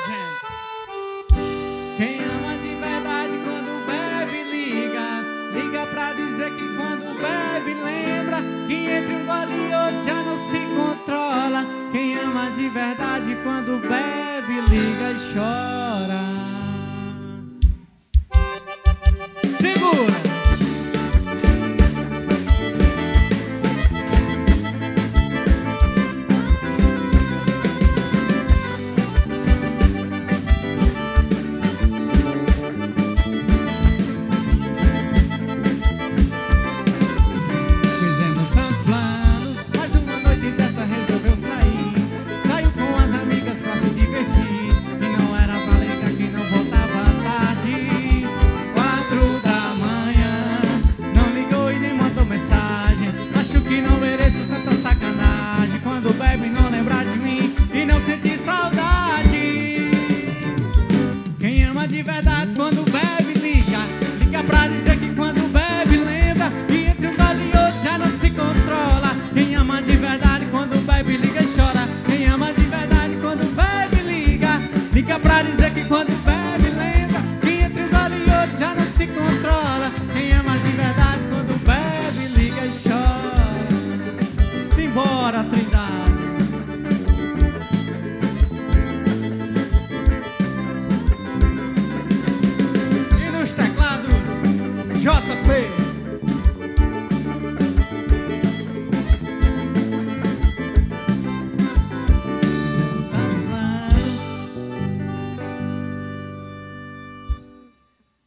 Quem ama de verdade quando bebe liga pra dizer que quando bebe lembra que entre um gole e outro já não se controla. Quem ama de verdade quando bebe liga e chora.